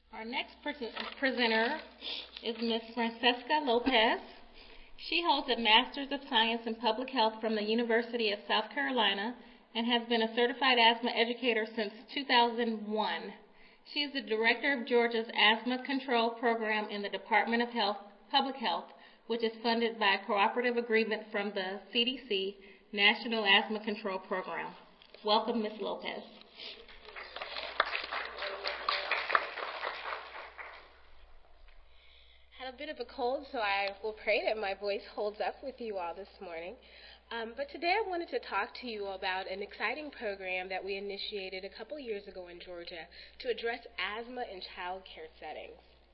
Our next presenter is Ms. Francesca Lopez. She holds a Master's of Science in Public Health from the University of South Carolina and has been a certified asthma educator since 2001. She is the director of Georgia's Asthma Control Program in the Department of Public Health, which is funded by a cooperative agreement from the CDC, National Asthma Control Program. Welcome, Ms. Lopez. Had a bit of a cold, so I will pray that my voice holds up with you all this morning. But today I wanted to talk to you about an exciting program that we initiated a couple years ago in Georgia to address asthma in child care settings.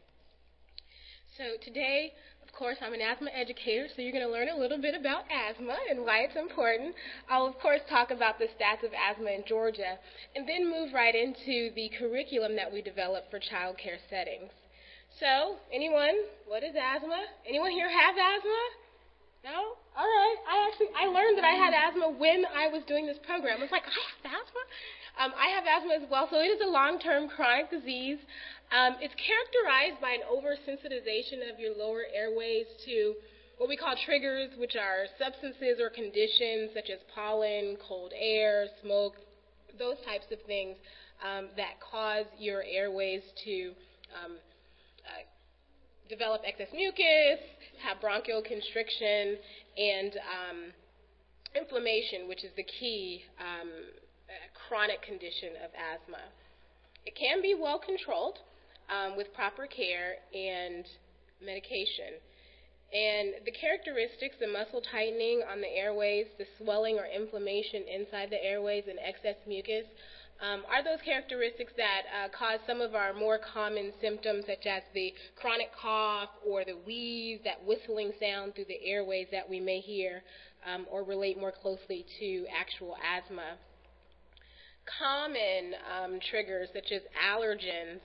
So today, of course, I'm an asthma educator, so you're going to learn a little bit about asthma and why it's important. I'll, of course, talk about the stats of asthma in Georgia, and then move right into the curriculum that we developed for child care settings. So, anyone, what is asthma? Anyone here have asthma? No? All right. I learned that I had asthma when I was doing this program. I was like, I have asthma? I have asthma as well, so it is a long-term chronic disease. It's characterized by an oversensitization of your lower airways to what we call triggers, which are substances or conditions such as pollen, cold air, smoke, those types of things that cause your airways to develop excess mucus, have bronchial constriction, and inflammation, which is the key chronic condition of asthma. It can be well controlled with proper care and medication. And the characteristics, the muscle tightening on the airways, the swelling or inflammation inside the airways, and excess mucus are those characteristics that cause some of our more common symptoms, such as the chronic cough or the wheeze, that whistling sound through the airways that we may hear or relate more closely to actual asthma. Common triggers, such as allergens,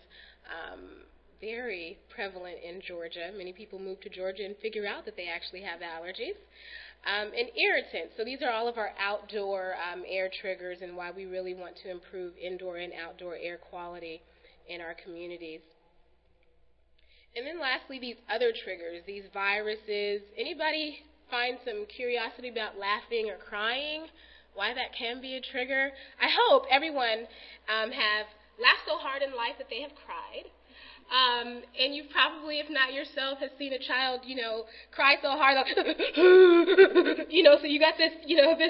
very prevalent in Georgia. Many people move to Georgia and figure out that they actually have allergies. And irritants. So these are all of our outdoor air triggers and why we really want to improve indoor and outdoor air quality in our communities. And then lastly, these other triggers, these viruses. Anybody find some curiosity about laughing or crying? Why that can be a trigger? I hope everyone have laughed so hard in life that they have cried. And you probably, if not yourself, has seen a child, cry so hard, like, so you got this,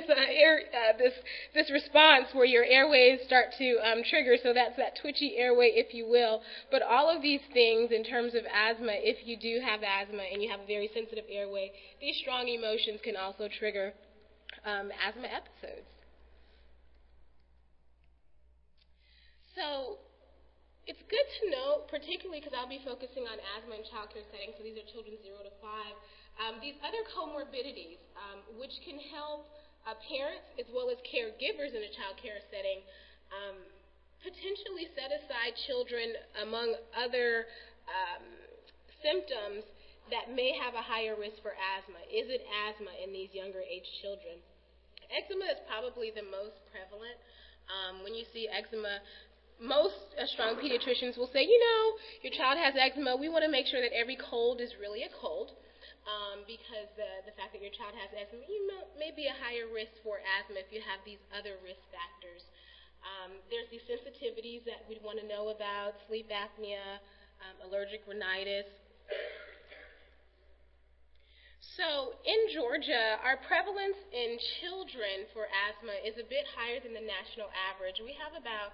this response where your airways start to trigger. So that's that twitchy airway, if you will. But all of these things, in terms of asthma, if you do have asthma and you have a very sensitive airway, these strong emotions can also trigger asthma episodes. So it's good to know, particularly because I'll be focusing on asthma in child care settings, so these are children 0 to 5, these other comorbidities, which can help parents as well as caregivers in a child care setting potentially set aside children among other symptoms that may have a higher risk for asthma. Is it asthma in these younger age children? Eczema is probably the most prevalent. When you see eczema, most strong pediatricians will say, your child has eczema. We want to make sure that every cold is really a cold because the fact that your child has eczema, may be a higher risk for asthma if you have these other risk factors. There's these sensitivities that we'd want to know about, sleep apnea, allergic rhinitis. So in Georgia, our prevalence in children for asthma is a bit higher than the national average. We have about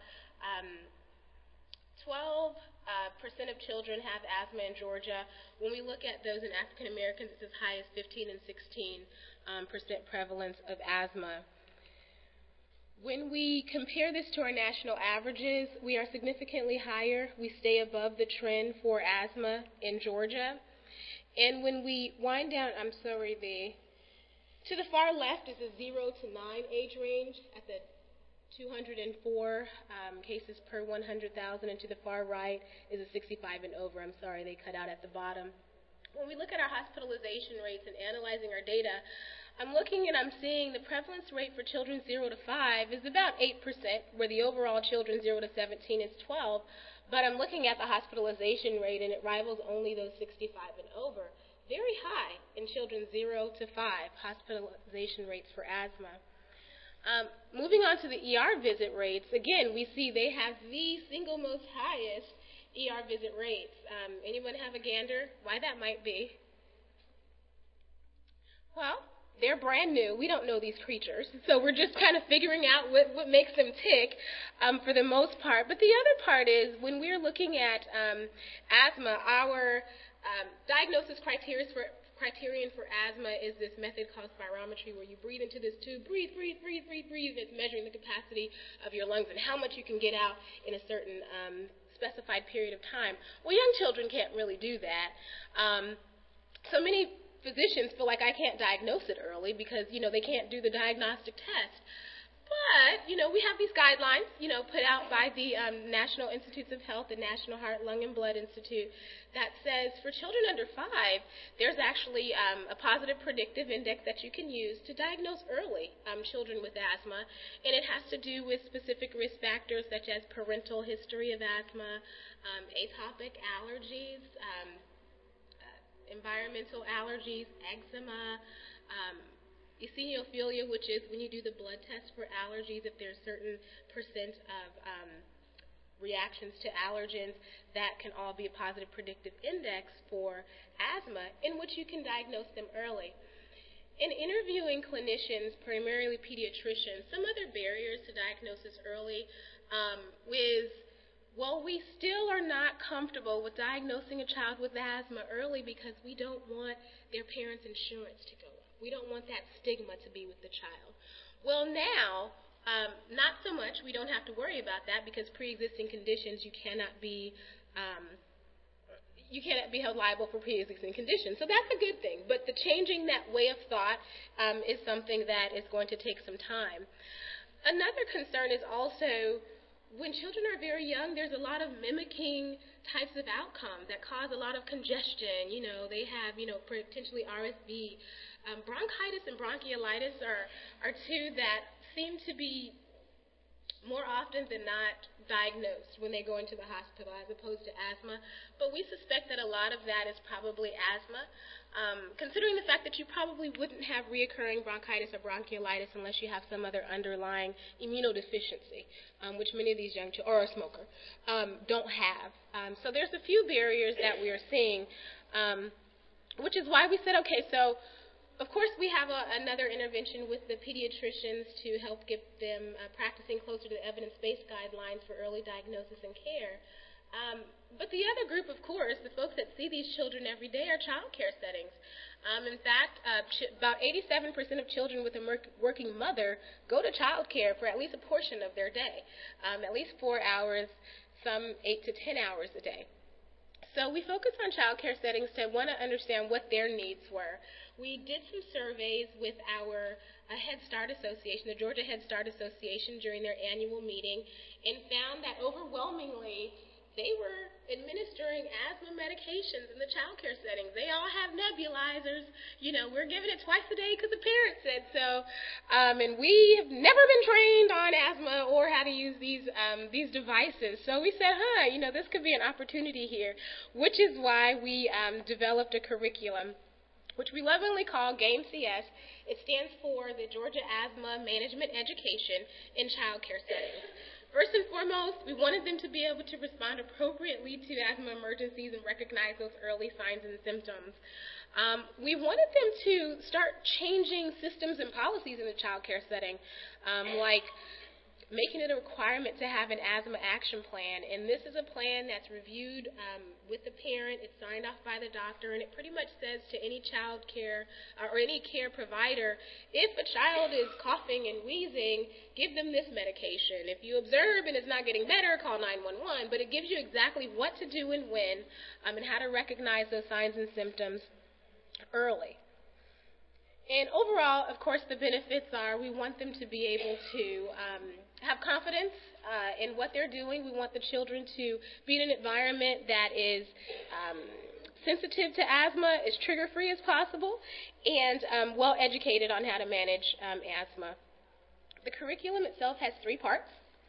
12% of children have asthma in Georgia. When we look at those in African Americans, it's as high as 15 and 16% prevalence of asthma. When we compare this to our national averages, we are significantly higher. We stay above the trend for asthma in Georgia. And when we wind down, to the far left is a 0 to 9 age range at the 204 cases per 100,000, and to the far right is a 65 and over. I'm sorry, they cut out at the bottom. When we look at our hospitalization rates and analyzing our data, I'm looking and I'm seeing the prevalence rate for children 0 to 5 is about 8%, where the overall children 0 to 17 is 12. But I'm looking at the hospitalization rate, and it rivals only those 65 and over. Very high in children 0 to 5 hospitalization rates for asthma. Moving on to the ER visit rates, again, we see they have the single most highest ER visit rates. Anyone have a gander why that might be? Well, they're brand new. We don't know these creatures, so we're just kind of figuring out what makes them tick for the most part. But the other part is when we're looking at asthma, our diagnosis criterion for asthma is this method called spirometry, where you breathe into this tube, breathe, breathe, breathe, breathe, breathe. It's measuring the capacity of your lungs and how much you can get out in a certain specified period of time. Well, young children can't really do that. So many physicians feel like I can't diagnose it early because, they can't do the diagnostic test. But, we have these guidelines, put out by the National Institutes of Health, the National Heart, Lung, and Blood Institute, that says for children under 5, there's actually a positive predictive index that you can use to diagnose early children with asthma, and it has to do with specific risk factors such as parental history of asthma, atopic allergies, environmental allergies, eczema, eosinophilia, which is when you do the blood test for allergies, if there's certain percent of reactions to allergens, that can all be a positive predictive index for asthma, in which you can diagnose them early. In interviewing clinicians, primarily pediatricians, some other barriers to diagnosis early we still are not comfortable with diagnosing a child with asthma early because we don't want their parents' insurance to go up. We don't want that stigma to be with the child. Well, now, not so much. We don't have to worry about that because pre-existing conditions, you cannot be held liable for pre-existing conditions. So that's a good thing. But the changing that way of thought is something that is going to take some time. Another concern is also when children are very young, there's a lot of mimicking types of outcomes that cause a lot of congestion. They have, potentially RSV. Bronchitis and bronchiolitis are two that seem to be more often than not diagnosed when they go into the hospital as opposed to asthma. But we suspect that a lot of that is probably asthma, considering the fact that you probably wouldn't have reoccurring bronchitis or bronchiolitis unless you have some other underlying immunodeficiency, which many of these young children, or a smoker, don't have. So there's a few barriers that we are seeing, which is why we said, okay, so of course, we have another intervention with the pediatricians to help get them practicing closer to the evidence-based guidelines for early diagnosis and care. But the other group, of course, the folks that see these children every day are child care settings. In fact, about 87% of children with a working mother go to child care for at least a portion of their day, at least 4 hours, some 8 to 10 hours a day. So we focused on child care settings to want to understand what their needs were. We did some surveys with our Head Start Association, the Georgia Head Start Association, during their annual meeting, and found that overwhelmingly they were administering asthma medications in the child care settings. They all have nebulizers. We're giving it twice a day because the parents said so. And we have never been trained on asthma or how to use these devices. So we said, this could be an opportunity here, which is why we developed a curriculum, which we lovingly call GAME-CS. It stands for the Georgia Asthma Management Education in Child Care Settings. First and foremost, we wanted them to be able to respond appropriately to asthma emergencies and recognize those early signs and symptoms. We wanted them to start changing systems and policies in the child care setting, like making it a requirement to have an asthma action plan. And this is a plan that's reviewed with the parent. It's signed off by the doctor, and it pretty much says to any child care or any care provider, if a child is coughing and wheezing, give them this medication. If you observe and it's not getting better, call 911. But it gives you exactly what to do and when, and how to recognize those signs and symptoms early. And overall, of course, the benefits are we want them to be able to have confidence in what they're doing. We want the children to be in an environment that is sensitive to asthma, as trigger-free as possible, and well educated on how to manage asthma. The curriculum itself has 3 parts.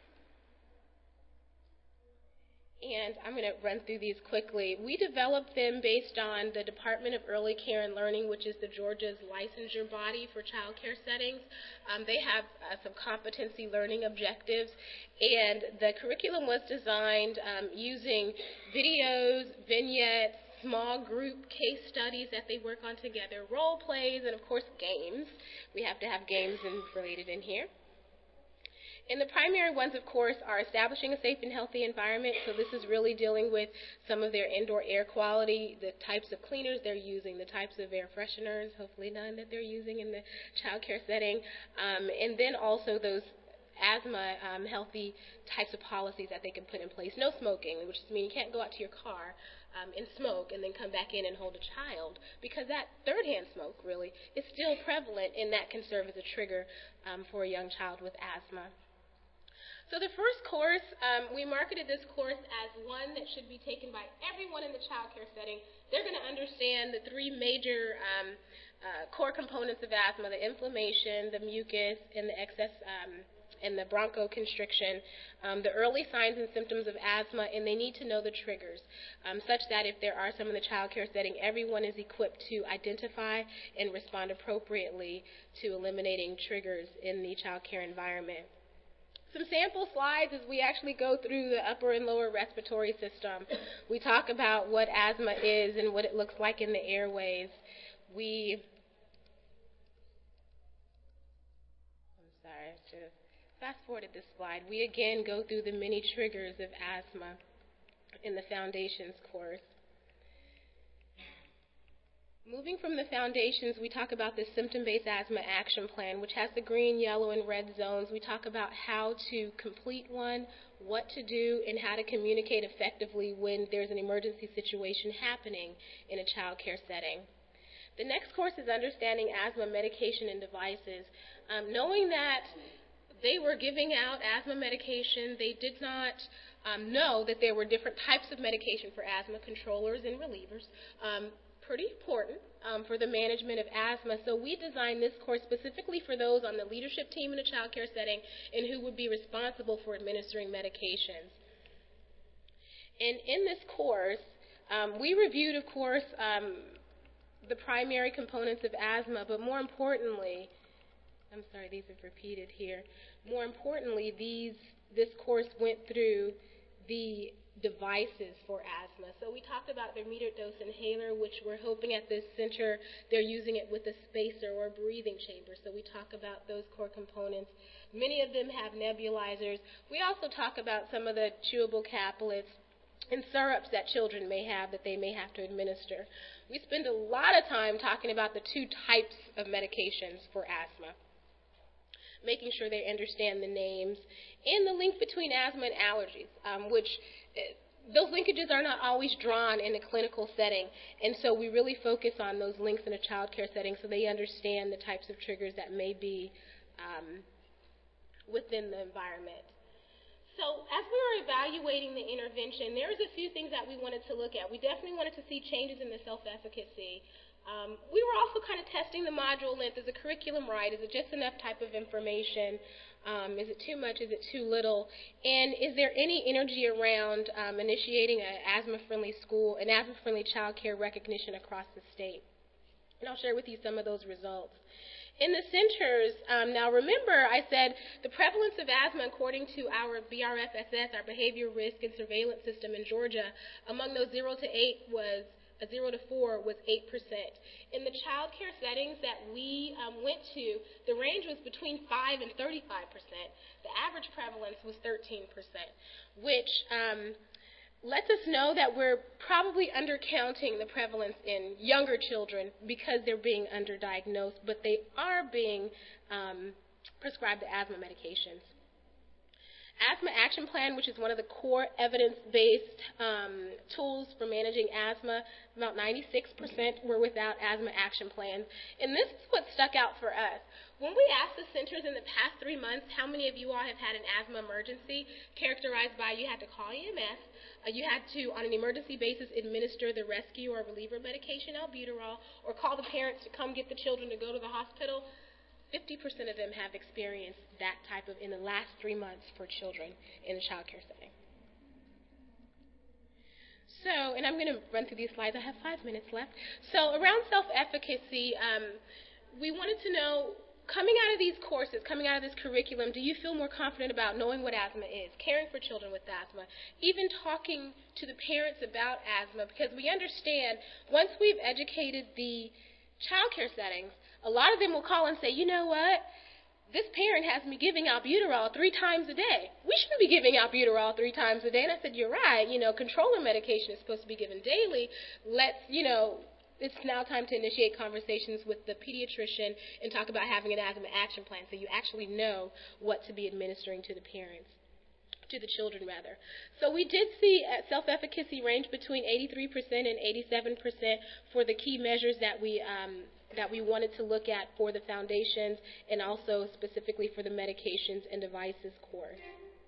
And I'm going to run through these quickly. We developed them based on the Department of Early Care and Learning, which is the Georgia's licensure body for child care settings. They have some competency learning objectives, and the curriculum was designed using videos, vignettes, small group case studies that they work on together, role plays, and of course games. We have to have games related in here. And the primary ones, of course, are establishing a safe and healthy environment. So this is really dealing with some of their indoor air quality, the types of cleaners they're using, the types of air fresheners, hopefully none that they're using in the child care setting, and then also those asthma healthy types of policies that they can put in place. No smoking, which means you can't go out to your car and smoke and then come back in and hold a child, because that third-hand smoke really is still prevalent, and that can serve as a trigger for a young child with asthma. So the first course, we marketed this course as one that should be taken by everyone in the child care setting. They're going to understand the 3 major core components of asthma: the inflammation, the mucus, and the excess and the bronchoconstriction, the early signs and symptoms of asthma, and they need to know the triggers, such that if there are some in the child care setting, everyone is equipped to identify and respond appropriately to eliminating triggers in the child care environment. Some sample slides as we actually go through the upper and lower respiratory system. We talk about what asthma is and what it looks like in the airways. I should have fast-forwarded this slide. We again go through the many triggers of asthma in the Foundations course. Moving from the foundations, we talk about the symptom-based asthma action plan, which has the green, yellow, and red zones. We talk about how to complete one, what to do, and how to communicate effectively when there's an emergency situation happening in a child care setting. The next course is understanding asthma medication and devices. Knowing that they were giving out asthma medication, they did not know that there were different types of medication for asthma, controllers and relievers. Pretty important for the management of asthma. So we designed this course specifically for those on the leadership team in a child care setting and who would be responsible for administering medications. And in this course, we reviewed, of course, the primary components of asthma, but more importantly, I'm sorry, these have repeated here. More importantly, this course went through the devices for asthma. So we talked about their metered dose inhaler, which we're hoping at this center they're using it with a spacer or a breathing chamber. So we talk about those core components. Many of them have nebulizers. We also talk about some of the chewable caplets and syrups that children may have that they may have to administer. We spend a lot of time talking about the 2 types of medications for asthma, making sure they understand the names, and the link between asthma and allergies, which those linkages are not always drawn in a clinical setting, and so we really focus on those links in a child care setting so they understand the types of triggers that may be within the environment. So as we were evaluating the intervention, there was a few things that we wanted to look at. We definitely wanted to see changes in the self-efficacy. We were also kind of testing the module length. Is the curriculum right? Is it just enough type of information? Is it too much? Is it too little? And is there any energy around initiating an asthma-friendly school, an asthma-friendly child care recognition across the state? And I'll share with you some of those results. In the centers, now remember I said the prevalence of asthma according to our BRFSS, our Behavior Risk and Surveillance System in Georgia, among those 0 to 8 was 0 to 4 was 8%. In the child care settings that we went to, the range was between 5 and 35%. The average prevalence was 13%, which lets us know that we're probably undercounting the prevalence in younger children because they're being underdiagnosed, but they are being prescribed the asthma medications. Asthma Action Plan, which is one of the core evidence-based tools for managing asthma, about 96% were without asthma action plans. And this is what stuck out for us. When we asked the centers in the past 3 months how many of you all have had an asthma emergency characterized by you had to call EMS, You had to, on an emergency basis, administer the rescue or reliever medication, albuterol, or call the parents to come get the children to go to the hospital. 50% of them have experienced that type of in the last 3 months for children in a child care setting. So, and I'm going to run through these slides. I have 5 minutes left. So around self-efficacy, we wanted to know, coming out of these courses, coming out of this curriculum, do you feel more confident about knowing what asthma is, caring for children with asthma, even talking to the parents about asthma? Because we understand once we've educated the child care settings, a lot of them will call and say, you know what? This parent has me giving albuterol 3 times a day. We shouldn't be giving albuterol 3 times a day. And I said, you're right. Controller medication is supposed to be given daily. It's now time to initiate conversations with the pediatrician and talk about having an asthma action plan so you actually know what to be administering to the parents, to the children rather. So we did see self-efficacy range between 83% and 87% for the key measures that we wanted to look at for the foundations and also specifically for the medications and devices course.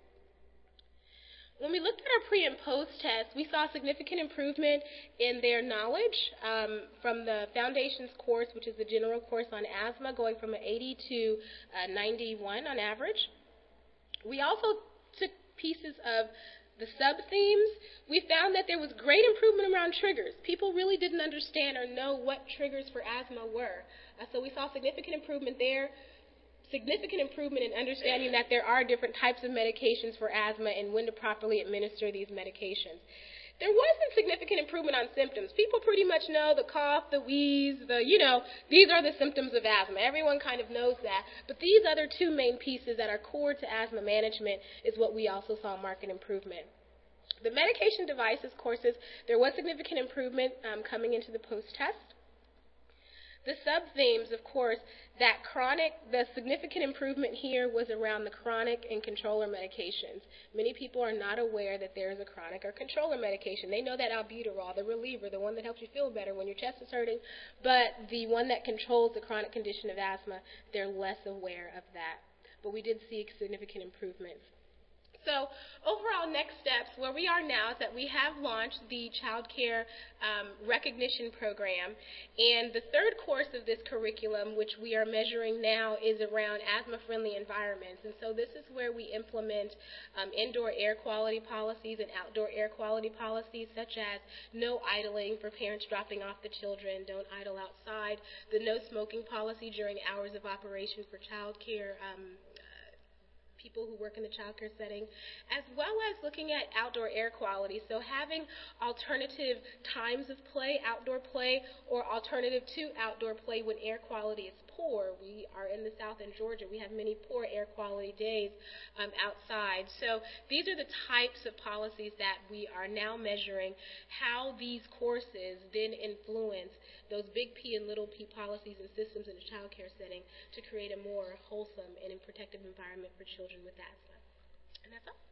When we looked at our pre and post tests, we saw significant improvement in their knowledge from the foundations course, which is the general course on asthma, going from an 80 to 91 on average. We also took pieces of the sub-themes. We found that there was great improvement around triggers. People really didn't understand or know what triggers for asthma were. So we saw significant improvement there. Significant improvement in understanding that there are different types of medications for asthma and when to properly administer these medications. There wasn't significant improvement on symptoms. People pretty much know the cough, the wheeze, these are the symptoms of asthma. Everyone kind of knows that. But these other 2 main pieces that are core to asthma management is what we also saw marked improvement. The medication devices courses, there was significant improvement coming into the post-test. The sub-themes, of course, the significant improvement here was around the chronic and controller medications. Many people are not aware that there is a chronic or controller medication. They know that albuterol, the reliever, the one that helps you feel better when your chest is hurting, but the one that controls the chronic condition of asthma, they're less aware of that. But we did see significant improvements. So overall next steps, where we are now is that we have launched the child care recognition program, and the 3rd course of this curriculum, which we are measuring now, is around asthma-friendly environments. And so this is where we implement indoor air quality policies and outdoor air quality policies, such as no idling for parents dropping off the children, don't idle outside, the no smoking policy during hours of operation for child care people who work in the child care setting, as well as looking at outdoor air quality. So having alternative times of play, outdoor play, or alternative to outdoor play when air quality is poor. We are in the South in Georgia. We have many poor air quality days outside. So these are the types of policies that we are now measuring, how these courses then influence those big P and little p policies and systems in a child care setting to create a more wholesome and protective environment for children with asthma. And that's all.